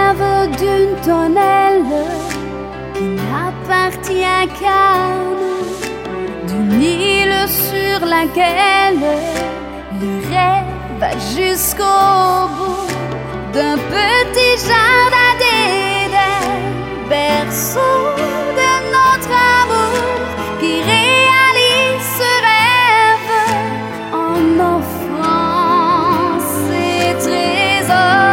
rêve d'une tonnelle qui n'appartient qu'à nous, d'une île sur laquelle le rêve va jusqu'au bout, d'un petit jardin d'Éden, berceau de notre amour qui réalise ce rêve en offrant ses trésors.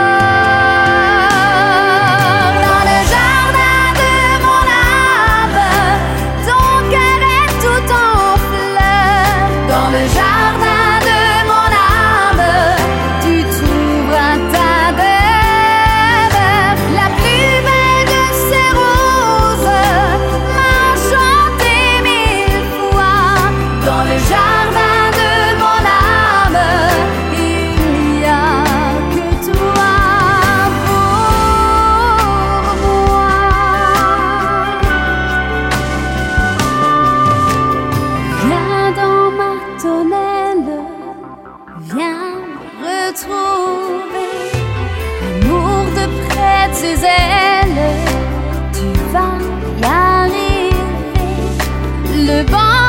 Dans le jardin de mon âme, ton cœur est tout en fleurs. Dans le jardin de mon âme, tu trouveras ta demeure. La plus belle de ces roses m'a chanté 1000 fois. Dans le jardin de mon âme, il n'y a que toi pour moi. Viens dans ma tonnelle, viens me retrouver. Amour de près de ses ailes, tu vas y arriver. Le vent